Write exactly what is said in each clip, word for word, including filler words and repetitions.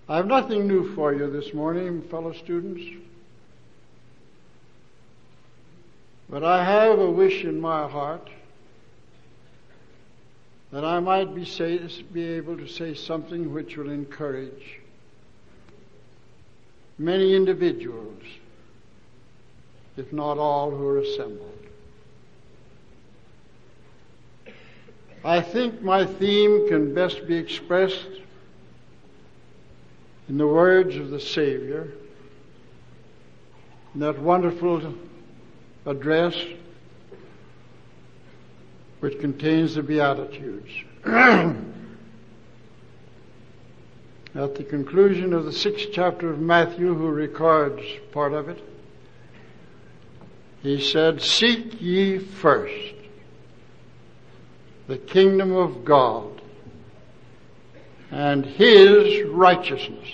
I have nothing new for you this morning, fellow students, but I have a wish in my heart that I might be, say, be able to say something which will encourage many individuals, if not all, who are assembled. I think my theme can best be expressed in the words of the Savior, in that wonderful address which contains the Beatitudes. At the conclusion of the sixth chapter of Matthew, who records part of it, he said, "Seek ye first the kingdom of God and His righteousness,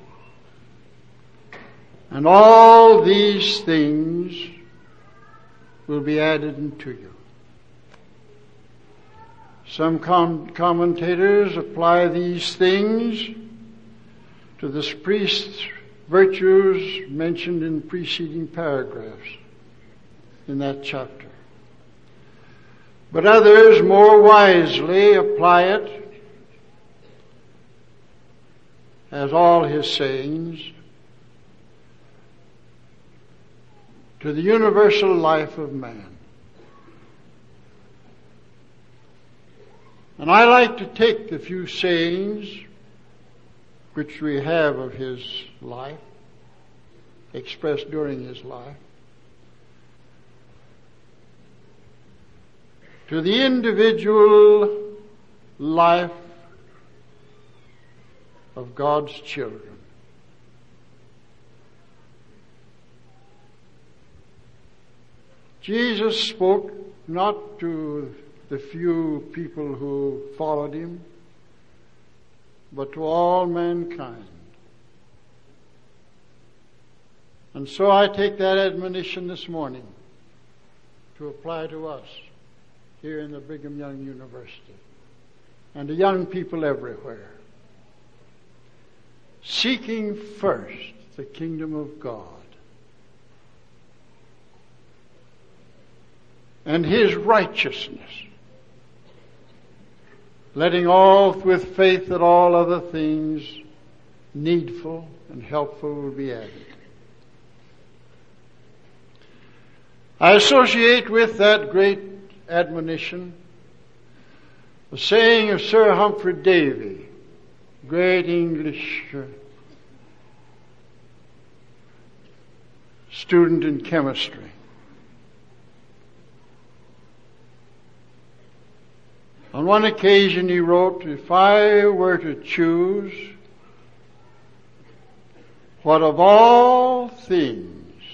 and all these things will be added unto you." Some com- commentators apply these things to the priest's virtues mentioned in preceding paragraphs in that chapter. But others more wisely apply it, as all his sayings, to the universal life of man. And I like to take the few sayings which we have of his life, expressed during his life, to the individual life of God's children. Jesus spoke not to the few people who followed him, but to all mankind. And so I take that admonition this morning to apply to us here in the Brigham Young University and to young people everywhere. Seeking first the kingdom of God and His righteousness, letting all with faith that all other things needful and helpful will be added. I associate with that great admonition the saying of Sir Humphrey Davy, great English uh, student in chemistry. On one occasion he wrote, "If I were to choose what of all things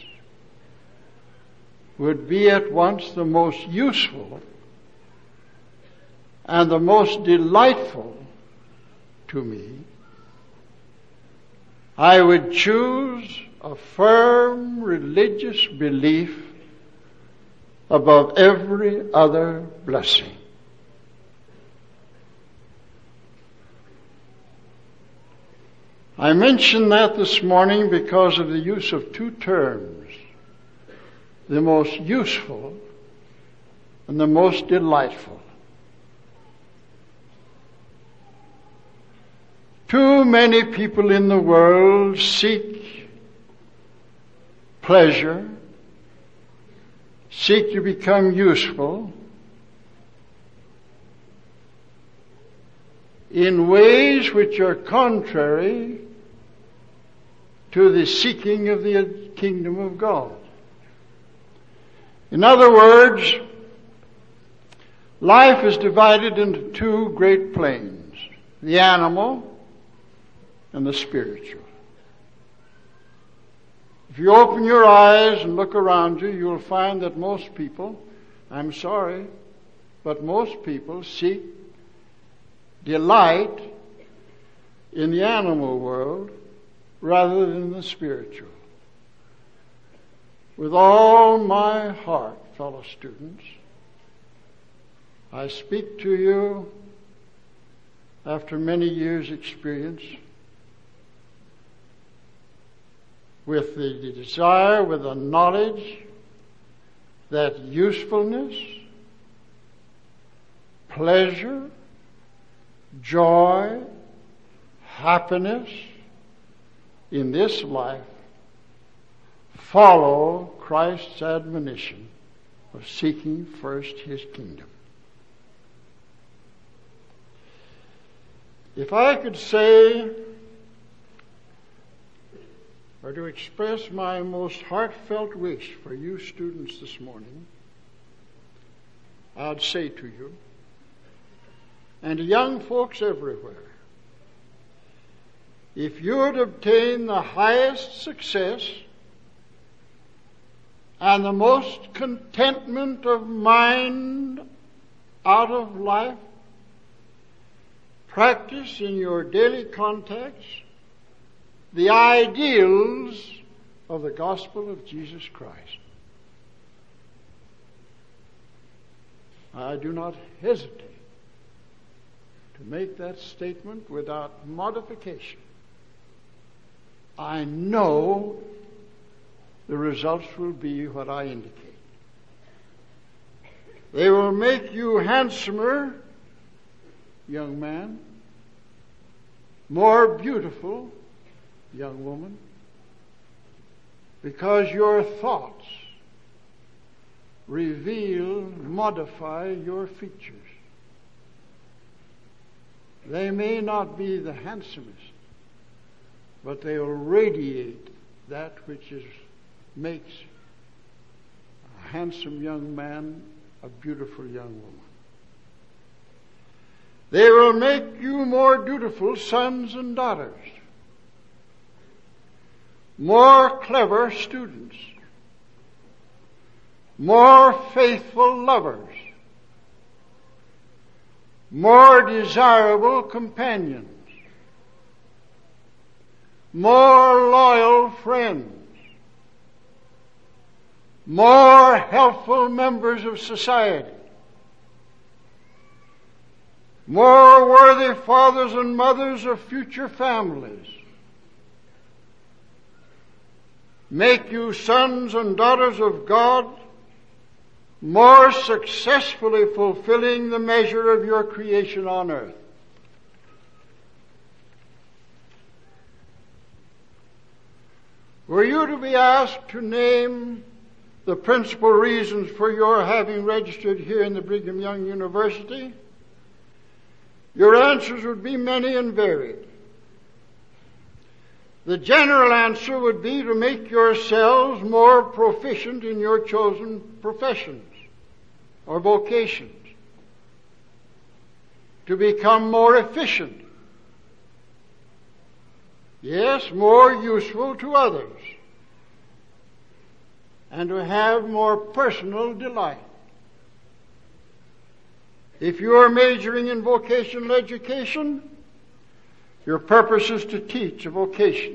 would be at once the most useful and the most delightful to me, I would choose a firm religious belief above every other blessing." I mention that this morning because of the use of two terms, the most useful and the most delightful. Too many people in the world seek pleasure, seek to become useful in ways which are contrary to the seeking of the kingdom of God. In other words, life is divided into two great planes, the animal and the spiritual. If you open your eyes and look around you, you'll find that most people, I'm sorry, but most people seek delight in the animal world rather than the spiritual. With all my heart, fellow students, I speak to you after many years' experience with the desire, with the knowledge that usefulness, pleasure, joy, happiness in this life follow Christ's admonition of seeking first His kingdom. If I could say, or to express my most heartfelt wish for you students this morning, I'd say to you, and to young folks everywhere, if you would obtain the highest success and the most contentment of mind out of life, practice in your daily contacts the ideals of the gospel of Jesus Christ. I do not hesitate to make that statement without modification. I know the results will be what I indicate. They will make you handsomer, young man, more beautiful, young woman, because your thoughts reveal, modify your features. They may not be the handsomest, but they will radiate that which is makes a handsome young man a beautiful young woman. They will make you more dutiful sons and daughters, more clever students, more faithful lovers, more desirable companions, more loyal friends, more helpful members of society, more worthy fathers and mothers of future families. Make you sons and daughters of God, more successfully fulfilling the measure of your creation on earth. Were you to be asked to name the principal reasons for your having registered here in the Brigham Young University, your answers would be many and varied. The general answer would be to make yourselves more proficient in your chosen professions or vocations, to become more efficient, yes, more useful to others, and to have more personal delight. If you are majoring in vocational education, your purpose is to teach a vocation.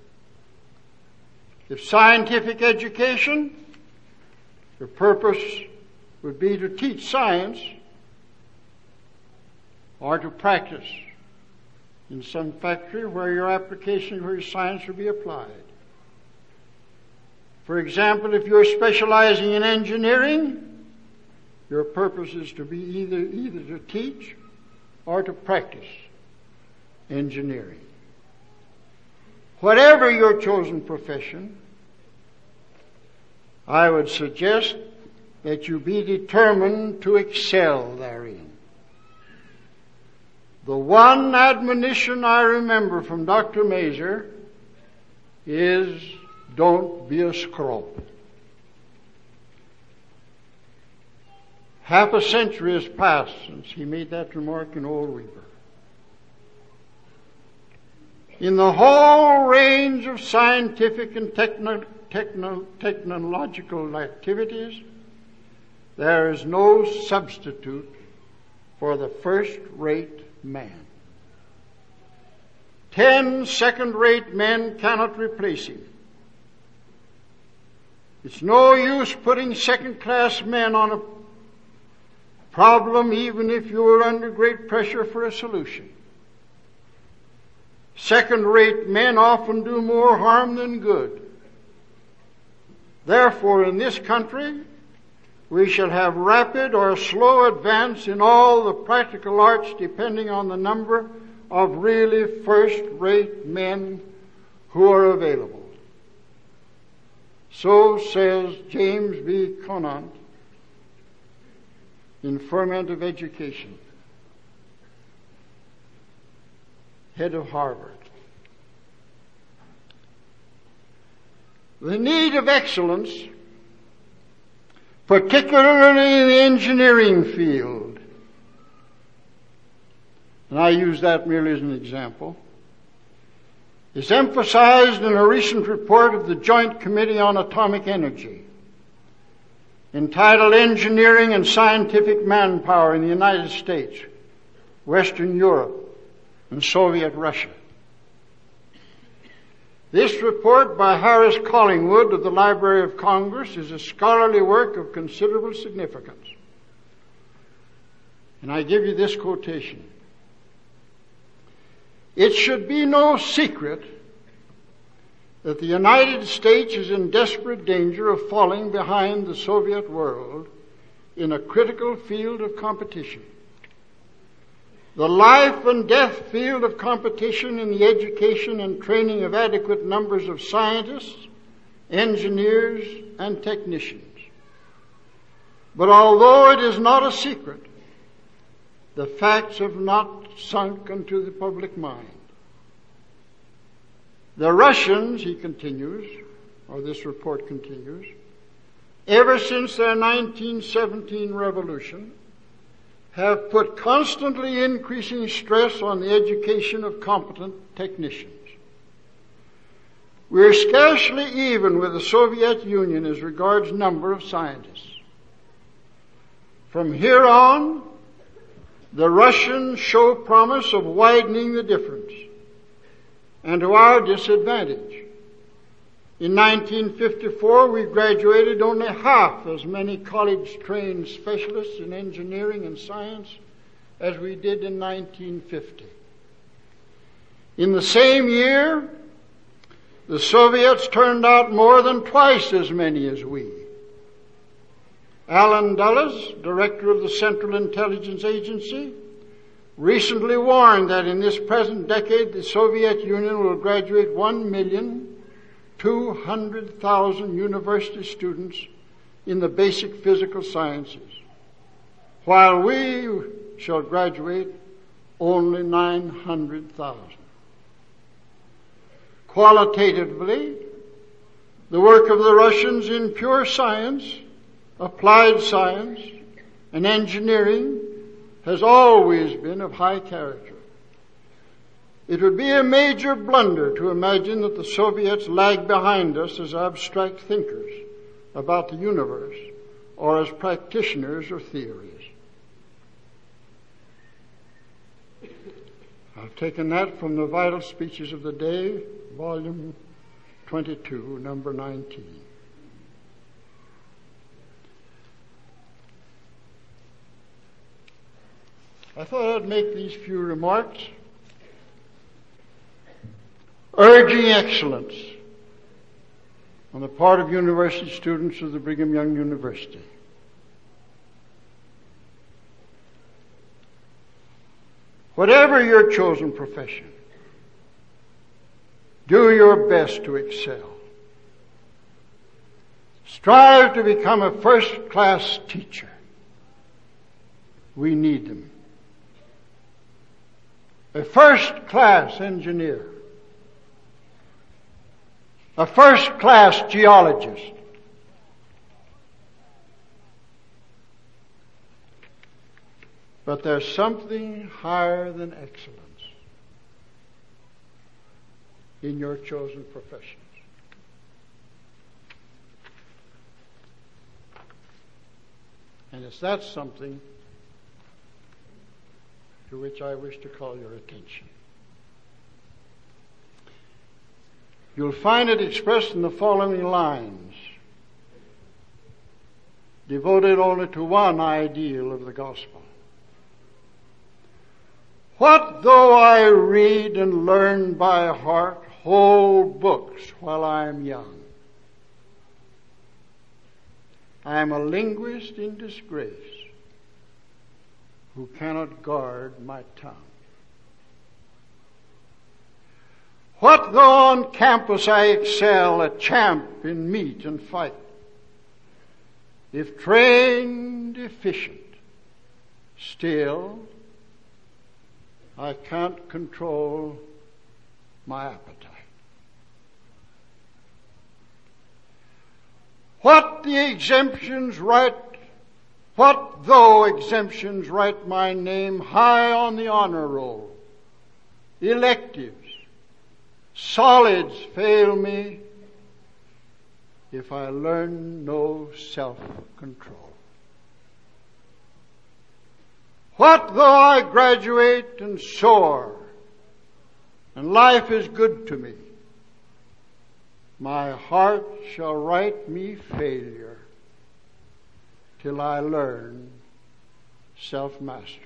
If scientific education, your purpose would be to teach science or to practice in some factory where your application for your science will be applied. For example, if you're specializing in engineering, your purpose is to be either, either to teach or to practice engineering. Whatever your chosen profession, I would suggest that you be determined to excel therein. The one admonition I remember from Doctor Mazer is, don't be a scrope. Half a century has passed since he made that remark in Old Weber. In the whole range of scientific and techno, techno, technological activities, there is no substitute for the first-rate man. Ten second-rate men cannot replace him. It's no use putting second-class men on a problem even if you are under great pressure for a solution. Second-rate men often do more harm than good. Therefore, in this country, we shall have rapid or slow advance in all the practical arts depending on the number of really first-rate men who are available. So says James B. Conant in Ferment of Education, head of Harvard. The need of excellence, particularly in the engineering field, and I use that merely as an example, is emphasized in a recent report of the Joint Committee on Atomic Energy, entitled Engineering and Scientific Manpower in the United States, Western Europe, and Soviet Russia. This report by Harris Collingwood of the Library of Congress is a scholarly work of considerable significance. And I give you this quotation. It should be no secret that the United States is in desperate danger of falling behind the Soviet world in a critical field of competition. The life and death field of competition in the education and training of adequate numbers of scientists, engineers, and technicians. But although it is not a secret, the facts have not sunk into the public mind. The Russians, he continues, or this report continues, ever since their nineteen seventeen revolution, have put constantly increasing stress on the education of competent technicians. We are scarcely even with the Soviet Union as regards number of scientists. From here on, the Russians show promise of widening the difference, and to our disadvantage. In nineteen fifty-four, we graduated only half as many college-trained specialists in engineering and science as we did in nineteen fifty. In the same year, the Soviets turned out more than twice as many as we. Alan Dulles, director of the Central Intelligence Agency, recently warned that in this present decade the Soviet Union will graduate one million two hundred thousand university students in the basic physical sciences, while we shall graduate only nine hundred thousand. Qualitatively, the work of the Russians in pure science, applied science, and engineering has always been of high character. It would be a major blunder to imagine that the Soviets lag behind us as abstract thinkers about the universe or as practitioners of theories. I've taken that from the Vital Speeches of the Day, volume twenty-two, number nineteen. I thought I'd make these few remarks urging excellence on the part of university students of the Brigham Young University. Whatever your chosen profession, do your best to excel. Strive to become a first-class teacher. We need them. A first-class engineer. A first-class geologist. But there's something higher than excellence in your chosen professions. And it's that something to which I wish to call your attention. You'll find it expressed in the following lines, devoted only to one ideal of the gospel. What though I read and learn by heart whole books while I am young? I am a linguist in disgrace who cannot guard my tongue. What though on campus I excel, a champ in meet and fight? If trained efficient, still I can't control my appetite. What the exemptions write, what though exemptions write my name high on the honor roll? Electives, solids fail me if I learn no self-control. What though I graduate and soar, and life is good to me? My heart shall write me failure till I learn self-mastery.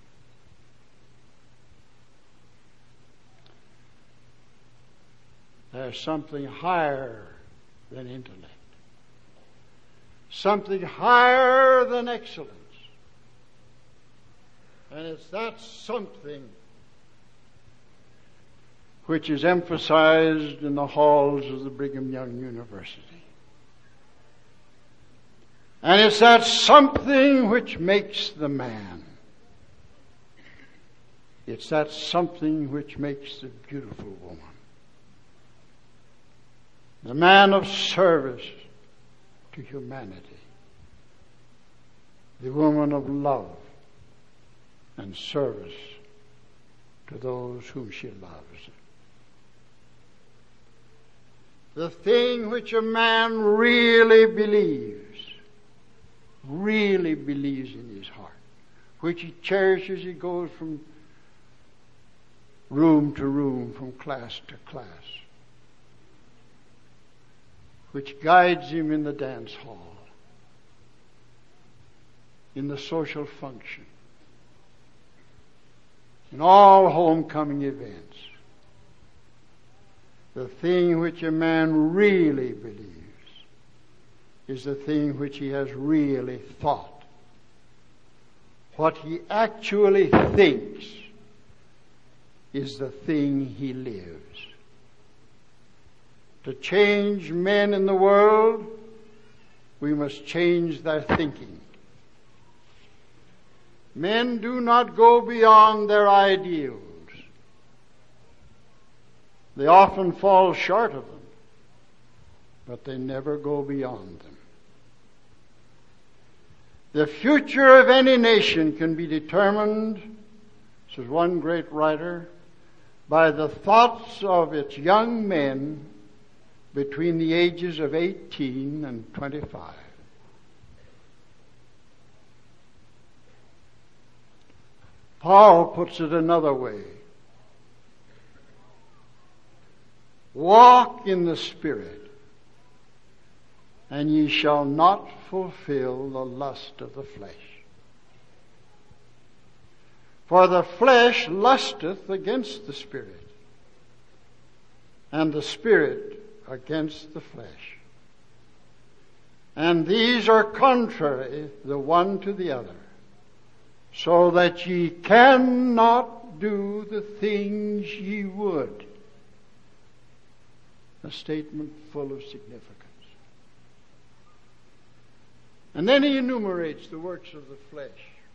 There's something higher than intellect, something higher than excellence. And it's that something which is emphasized in the halls of the Brigham Young University. And it's that something which makes the man. It's that something which makes the beautiful woman. The man of service to humanity. The woman of love and service to those whom she loves. The thing which a man really believes, really believes in his heart, which he cherishes, he goes from room to room, from class to class, which guides him in the dance hall, in the social function, in all homecoming events. The thing which a man really believes is the thing which he has really thought. What he actually thinks is the thing he lives. To change men in the world, we must change their thinking. Men do not go beyond their ideals. They often fall short of them, but they never go beyond them. The future of any nation can be determined, says one great writer, by the thoughts of its young men between the ages of eighteen and twenty-five. Paul puts it another way. Walk in the Spirit, and ye shall not fulfill the lust of the flesh. For the flesh lusteth against the Spirit, and the Spirit against the flesh. And these are contrary the one to the other, so that ye cannot do the things ye would. A statement full of significance. And then he enumerates the works of the flesh.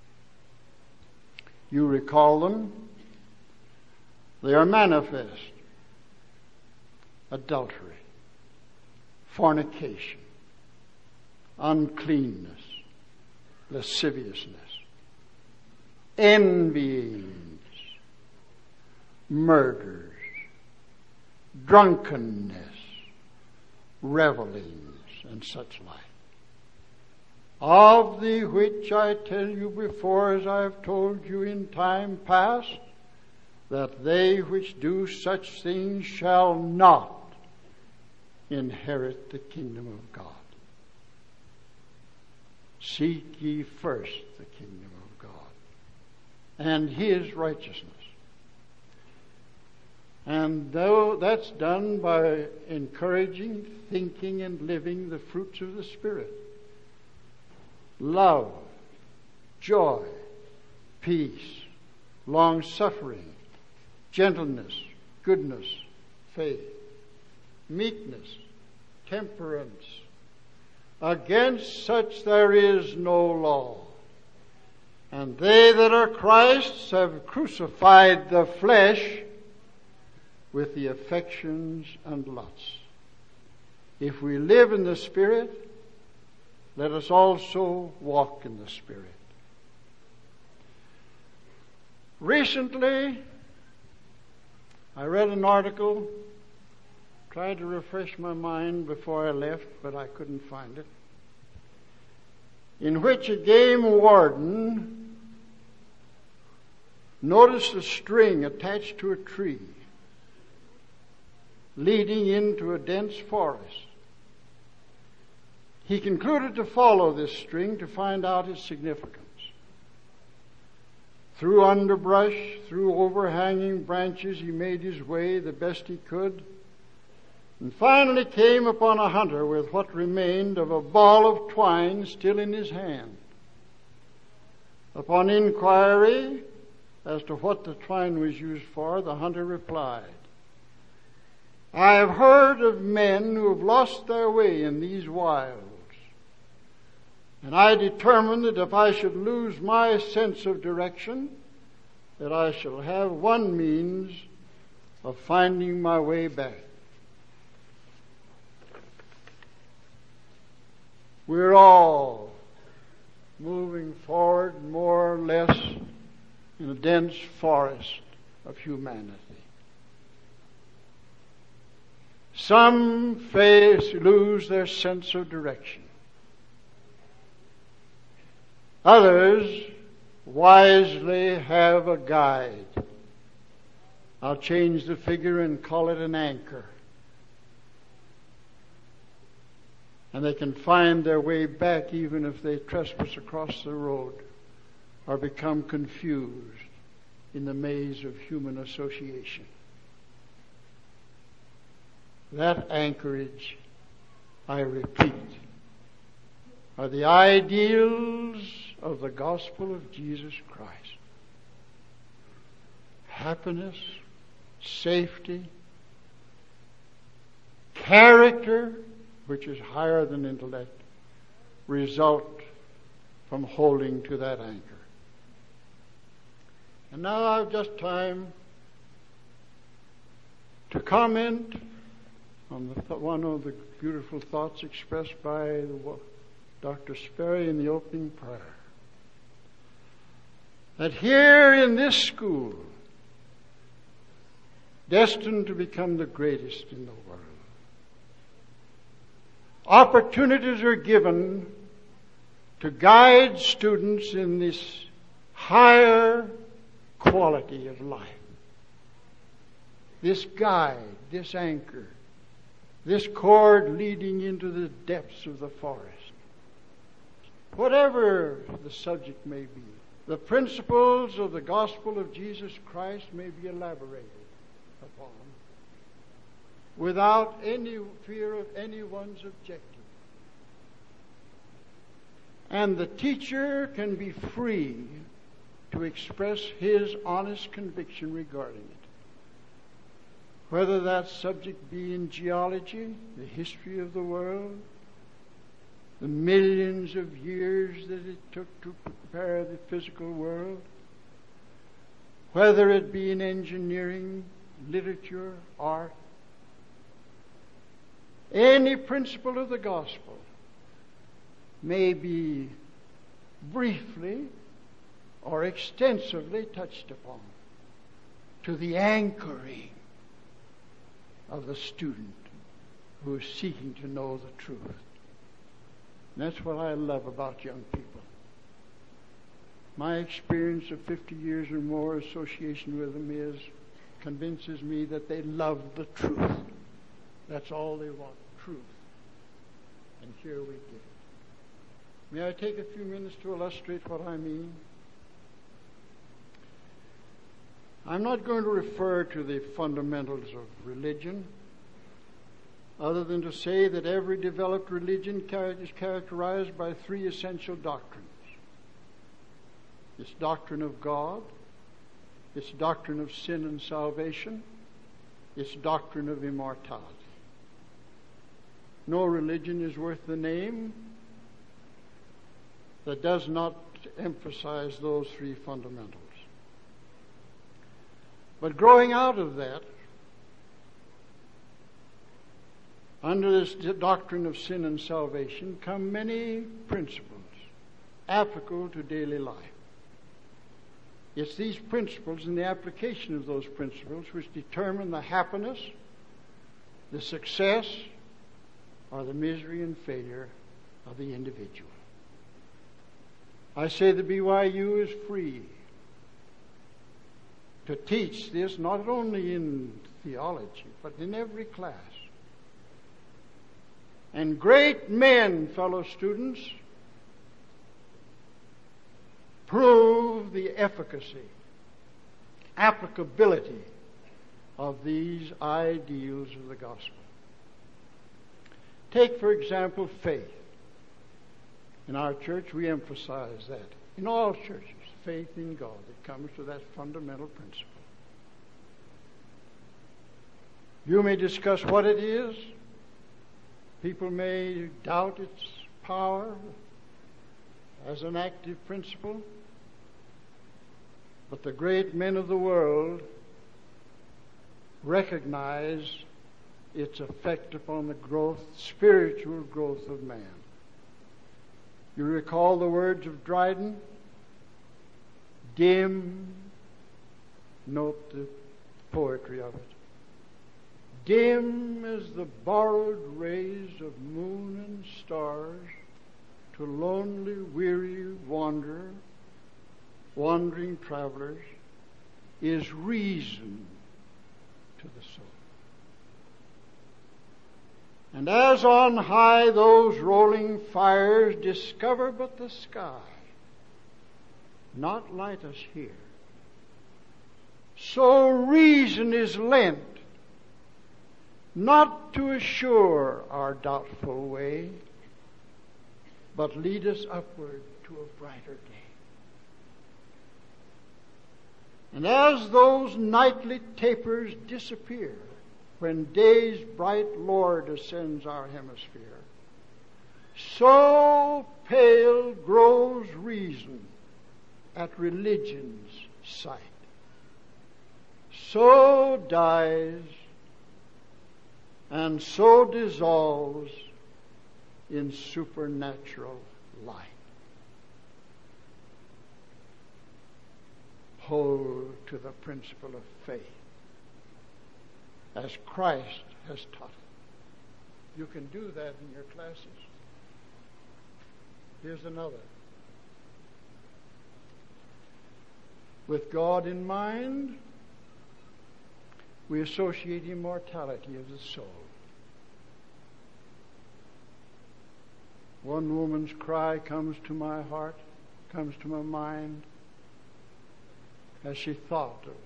You recall them? They are manifest. Adultery, fornication, uncleanness, lasciviousness, envyings, murders, drunkenness, revelings, and such like. Of the which I tell you before, as I have told you in time past, that they which do such things shall not inherit the kingdom of God. Seek ye first the kingdom of God and His righteousness. And though that's done by encouraging, thinking, and living the fruits of the Spirit, love, joy, peace, long-suffering, gentleness, goodness, faith, meekness, temperance. Against such there is no law. And they that are Christ's have crucified the flesh with the affections and lusts. If we live in the Spirit, let us also walk in the Spirit. Recently, I read an article, tried to refresh my mind before I left, but I couldn't find it, in which a game warden noticed a string attached to a tree leading into a dense forest. He concluded to follow this string to find out its significance. Through underbrush, through overhanging branches, he made his way the best he could, and finally came upon a hunter with what remained of a ball of twine still in his hand. Upon inquiry as to what the twine was used for, the hunter replied, "I have heard of men who have lost their way in these wilds, and I determined that if I should lose my sense of direction, that I shall have one means of finding my way back." We're all moving forward more or less in a dense forest of humanity. Some face lose their sense of direction. Others wisely have a guide. I'll change the figure and call it an anchor. And they can find their way back even if they trespass across the road or become confused in the maze of human association. That anchorage, I repeat, are the ideals of the gospel of Jesus Christ. Happiness, safety, character, which is higher than intellect, result from holding to that anchor. And now I've just time to comment on the th- one of the beautiful thoughts expressed by the, Doctor Sperry in the opening prayer. That here in this school, destined to become the greatest in the world, opportunities are given to guide students in this higher quality of life. This guide, this anchor, this cord leading into the depths of the forest. Whatever the subject may be, the principles of the gospel of Jesus Christ may be elaborated upon without any fear of anyone's objecting. And the teacher can be free to express his honest conviction regarding it. Whether that subject be in geology, the history of the world, the millions of years that it took to prepare the physical world, whether it be in engineering, literature, art, any principle of the gospel may be briefly or extensively touched upon to the anchoring of the student who is seeking to know the truth. And that's what I love about young people. My experience of fifty years or more association with them is convinces me that they love the truth. That's all they want, truth. And here we give it. May I take a few minutes to illustrate what I mean? I'm not going to refer to the fundamentals of religion. other than to say that every developed religion is characterized by three essential doctrines. Its doctrine of God, its doctrine of sin and salvation, its doctrine of immortality. No religion is worth the name that does not emphasize those three fundamentals. But growing out of that, under this doctrine of sin and salvation, come many principles applicable to daily life. It's these principles and the application of those principles which determine the happiness, the success, or the misery and failure of the individual. I say the B Y U is free to teach this not only in theology, but in every class. And great men, fellow students, prove the efficacy, applicability of these ideals of the gospel. Take, for example, faith. In our church, we emphasize that. In all churches, faith in God. It comes to that fundamental principle. You may discuss what it is. People may doubt its power as an active principle. But the great men of the world recognize its effect upon the growth, spiritual growth of man. You recall the words of Dryden? Dim, note the poetry of it. Dim as the borrowed rays of moon and stars to lonely, weary wanderer, wandering travelers, is reason to the soul. And as on high those rolling fires discover but the sky, not light us here, so reason is lent, not to assure our doubtful way, but lead us upward to a brighter day. And as those nightly tapers disappear, when day's bright Lord ascends our hemisphere, so pale grows reason at religion's sight. So dies and so dissolves in supernatural light. Hold to the principle of faith as Christ has taught it. You can do that in your classes. Here's another. With God in mind, we associate immortality of the soul. One woman's cry comes to my heart, comes to my mind, as she thought of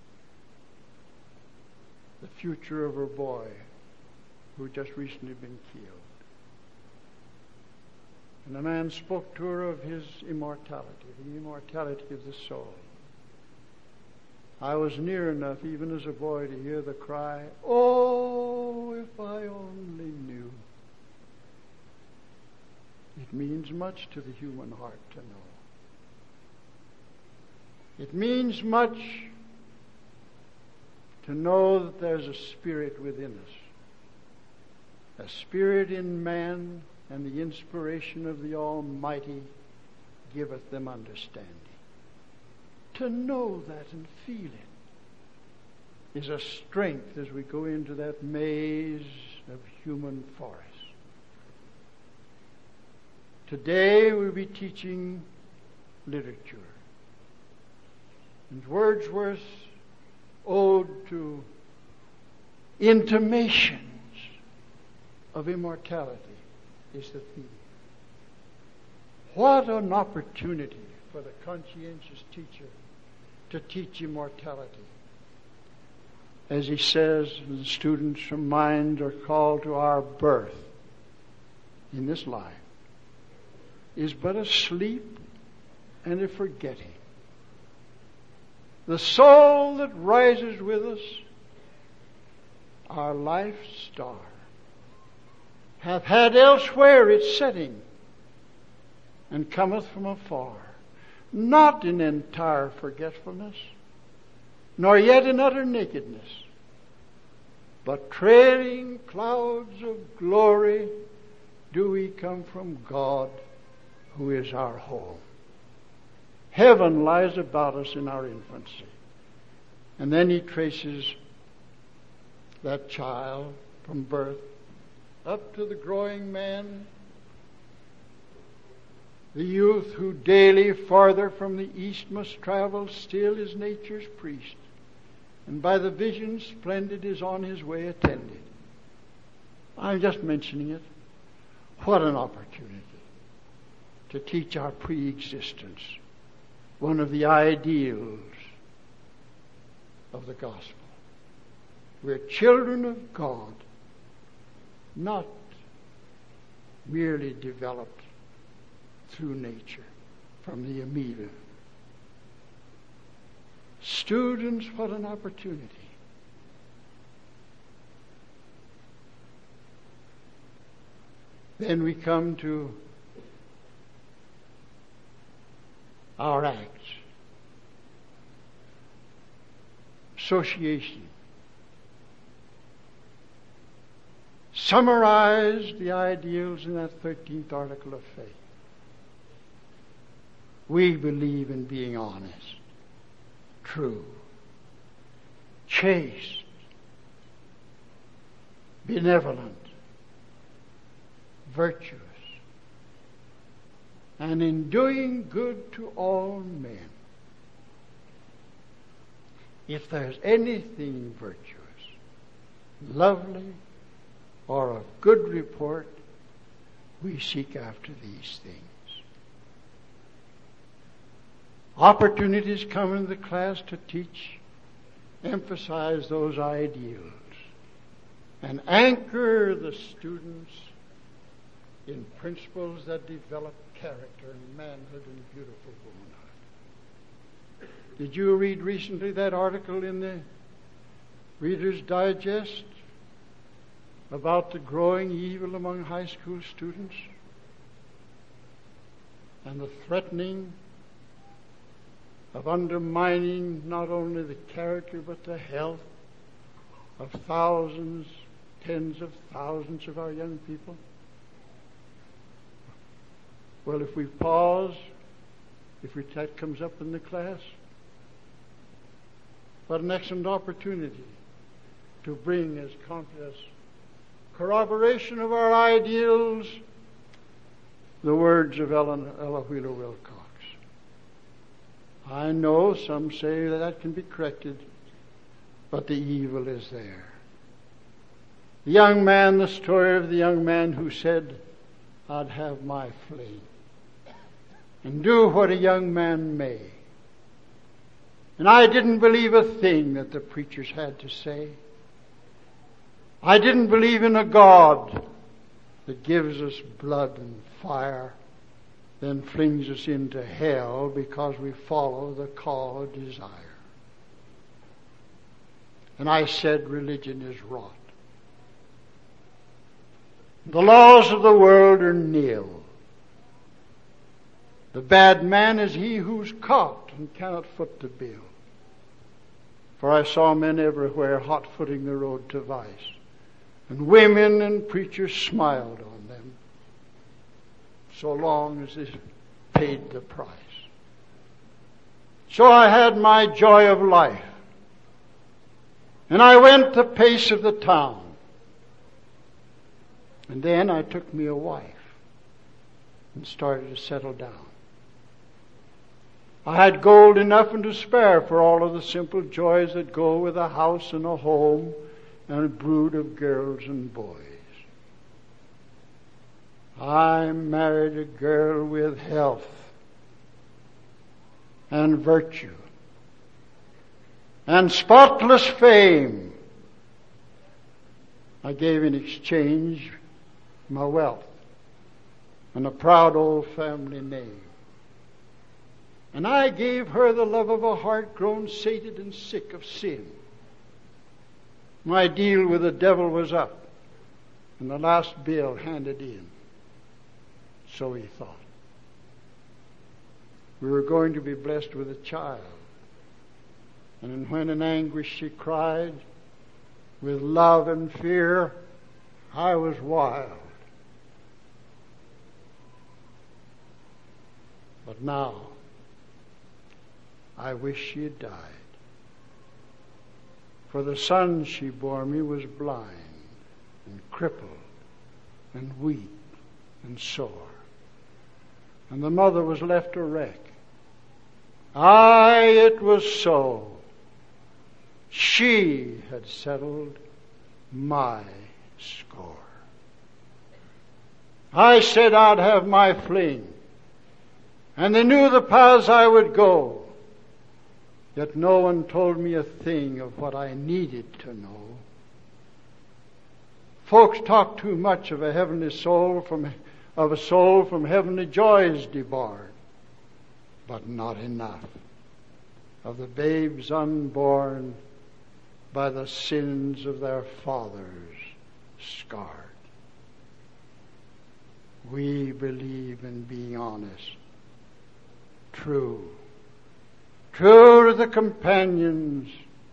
the future of her boy who had just recently been killed. And the man spoke to her of his immortality, the immortality of the soul. I was near enough, even as a boy, to hear the cry, "Oh, if I only knew." It means much to the human heart to know. It means much to know that there's a spirit within us, a spirit in man, and the inspiration of the Almighty giveth them understanding. To know that and feel it is a strength as we go into that maze of human forest. Today we'll be teaching literature. And Wordsworth's ode to intimations of immortality is the theme. What an opportunity for the conscientious teacher to teach immortality. as he says, the students from mind are called to our birth in this life, is but a sleep and a forgetting. The soul that rises with us, our life's star, hath had elsewhere its setting, and cometh from afar, not in entire forgetfulness, nor yet in utter nakedness, but trailing clouds of glory do we come from God, who is our home. Heaven lies about us in our infancy. And then he traces that child from birth up to the growing man, the youth who daily farther from the east must travel, still is nature's priest, and by the vision splendid is on his way attended. I'm just mentioning it. What an opportunity to teach our pre-existence, one of the ideals of the gospel. We're children of God, not merely developed through nature from the amoeba. Students, what an opportunity. Then we come to our acts. Association. Summarize the ideals in that thirteenth article of faith. We believe in being honest, true, chaste, benevolent, virtuous, and in doing good to all men. If there's anything virtuous, lovely, or of good report, we seek after these things. Opportunities come in the class to teach, emphasize those ideals, and anchor the students in principles that develop character and manhood and beautiful womanhood. Did you read recently that article in the Reader's Digest about the growing evil among high school students and the threatening of undermining not only the character but the health of thousands, tens of thousands of our young people? Well, if we pause, if we, that comes up in the class, what an excellent opportunity to bring as confidence, corroboration of our ideals, the words of Ellen, Ella Wheeler Wilcox. I know some say that that can be corrected, but the evil is there. The young man, the story of the young man who said, I'd have my fling, and do what a young man may. And I didn't believe a thing that the preachers had to say. I didn't believe in a God that gives us blood and fire, then flings us into hell because we follow the call of desire. And I said religion is rot. The laws of the world are nil. The bad man is he who's caught and cannot foot the bill. For I saw men everywhere hot-footing the road to vice, and women and preachers smiled on them, so long as they paid the price. So I had my joy of life, and I went the pace of the town. And then I took me a wife and started to settle down. I had gold enough and to spare for all of the simple joys that go with a house and a home and a brood of girls and boys. I married a girl with health and virtue and spotless fame I gave in exchange my wealth and a proud old family name. And I gave her the love of a heart grown sated and sick of sin. My deal with the devil was up, and the last bill handed in. So he thought. We were going to be blessed with a child. And when in anguish she cried, with love and fear, I was wild. But now, I wish she had died. For the son she bore me was blind and crippled and weak and sore. And the mother was left a wreck. Aye, it was so. She had settled my score. I said I'd have my fling, and they knew the paths I would go. Yet no one told me a thing of what I needed to know. Folks talk too much of a heavenly soul from of a soul from heavenly joys debarred, but not enough of the babes unborn by the sins of their fathers scarred. We believe in being honest, true, true to the companions,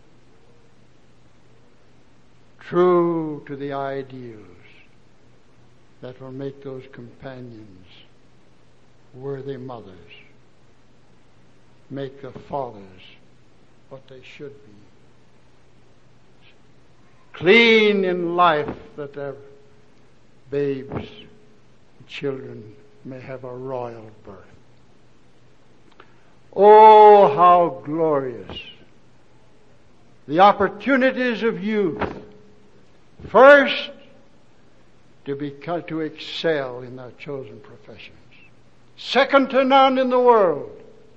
true to the ideals that will make those companions worthy mothers, make the fathers what they should be, clean in life, that their babes and children may have a royal birth. Oh, how glorious the opportunities of youth. First, to be to excel in their chosen professions. Second to none in the world.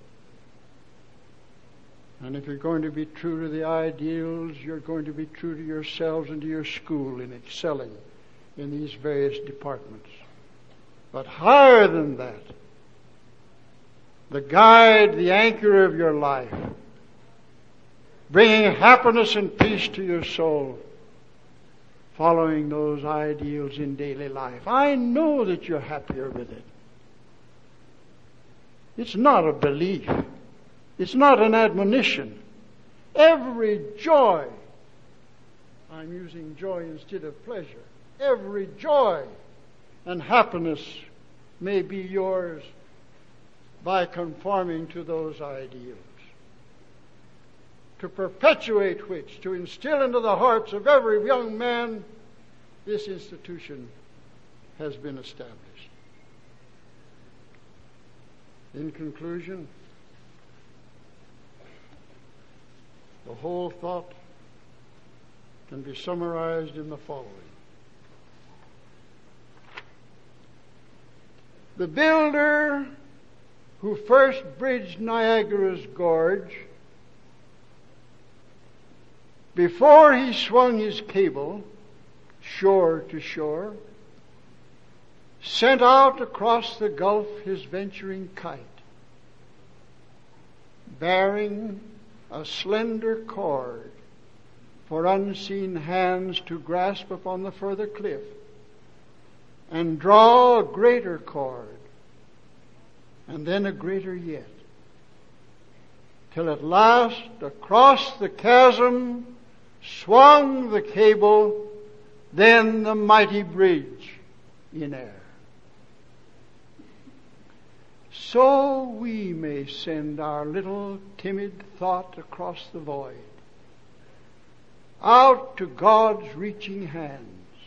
And if you're going to be true to the ideals, you're going to be true to yourselves and to your school in excelling in these various departments. But higher than that, the guide, the anchor of your life, bringing happiness and peace to your soul, following those ideals in daily life. I know that you're happier with it. It's not a belief. It's not an admonition. Every joy, I'm using joy instead of pleasure, every joy and happiness may be yours by conforming to those ideals. To perpetuate which, to instill into the hearts of every young man, this institution has been established. In conclusion, the whole thought can be summarized in the following. The builder who first bridged Niagara's gorge, before he swung his cable shore to shore, sent out across the gulf his venturing kite, bearing a slender cord for unseen hands to grasp upon the further cliff, and draw a greater cord, and then a greater yet, till at last across the chasm swung the cable, then the mighty bridge in air. So we may send our little timid thought across the void, out to God's reaching hands.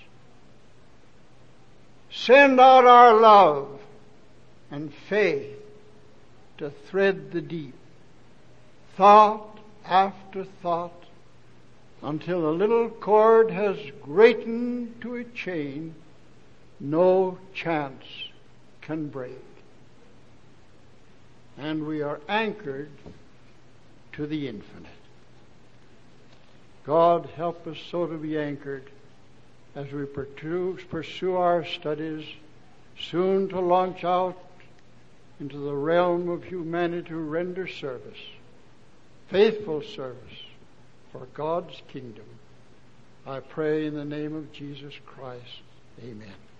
Send out our love and faith to thread the deep, thought after thought, until the little cord has greatened to a chain no chance can break. And we are anchored to the infinite. God help us so to be anchored as we pursue, pursue our studies, soon to launch out into the realm of humanity to render service, faithful service for God's kingdom. I pray in the name of Jesus Christ. Amen.